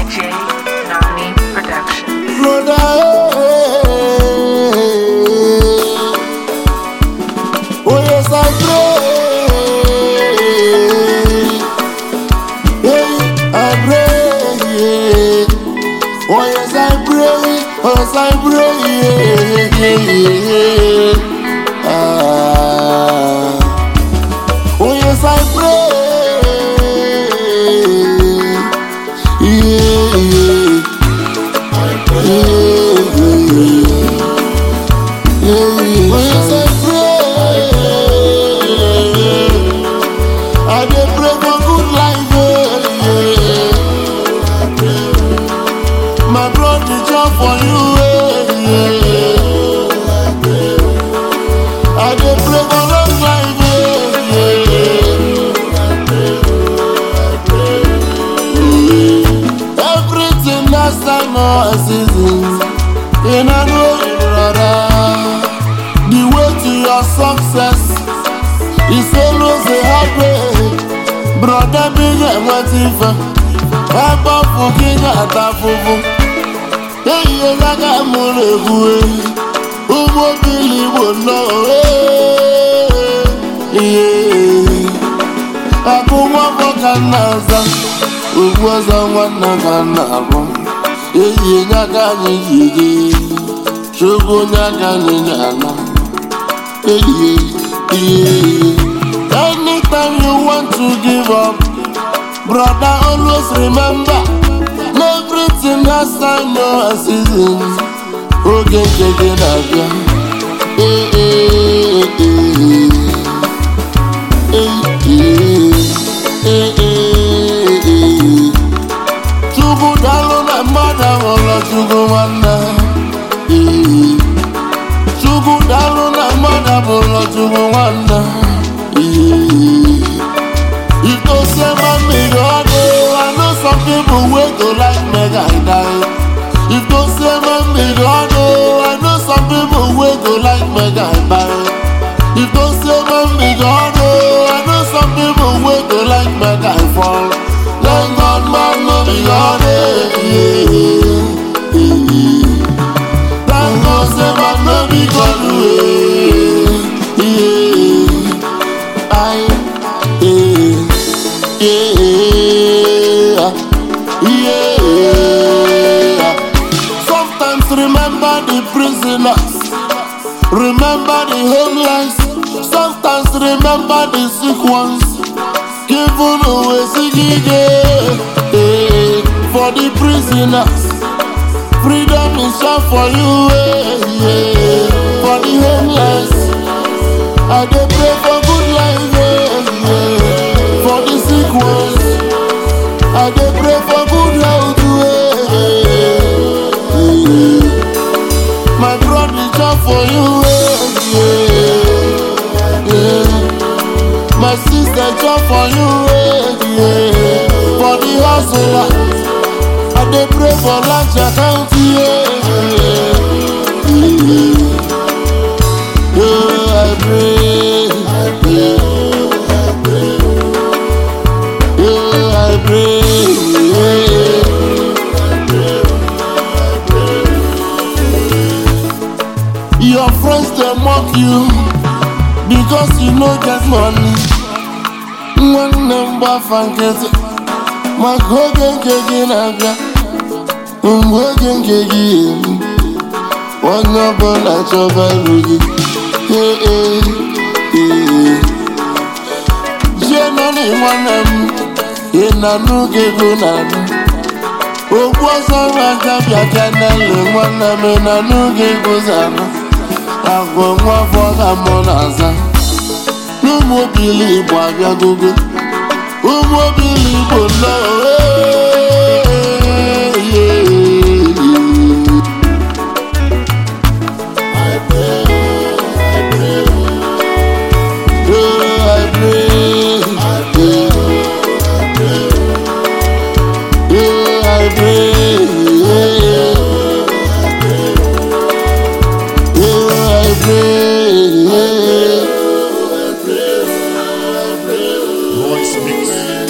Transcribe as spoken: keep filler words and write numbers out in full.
J Nani Production. Brother, oh yes I pray, hey, I pray, oh yes I pray, oh yes I pray, ah, oh yes I pray, yeah, yeah. I dey pray for good life, my brother job for you. I dey pray for long life. Everything that's time or season. And I know, brother, the way to your success is always a hard way. Brother, big and what if I'm for king at a fufu. Hey, you got a mole, who won't believe would know. Yeah, I go one for Canada, who was on one of Eyi nyaga ni yigi, shugu nyaga ni nyana. Eyi, eyi. Anytime you want to give up, brother, always remember, everything has time, no season. Oge kege nabia. Eh eh eh eh eh eh eh. Chugu dalu na mada wala chugu wana. Chugu dalu na mada wala chugu wana. If you say mommy God, I know some people will go like mega die. If you say mommy God, I know some people will go like mega die. If you say mommy God, I know some people will go like mega fall. Thank God, man, no be God, yeah, yeah. Thank God, say, man, no be God, yeah, yeah. I, yeah, yeah, yeah. Sometimes remember the prisoners, remember the homeless. Sometimes remember the sick ones. Given away sigige, eh, for the prisoners. Freedom is short for you, eh, yeah. For the homeless, I dey pray for good life, eh, yeah. For the sick ones, I dey pray for good health, eh, yeah. My brother is short for you, eh, yeah, yeah. My sister job for you, yeah. For the hustler, I dey pray for lunch account, yeah. Yeah, I pray, yeah, I pray, yeah. Your friends they mock you because you no get money. One number fankete, my hogan kegi naga, um hogan kegi, one number na choba rugi, eh eh eh. Jenoni wanam, ina nuge gunam. Ogwaza raga biakanele wanam ina nuge guzama. Agwa mwa foga monaza. Umobili Igbo abịagogo, umobili Igbo nọ, I pray, I pray, I pray, I pray, I pray, I pray. Voice mix.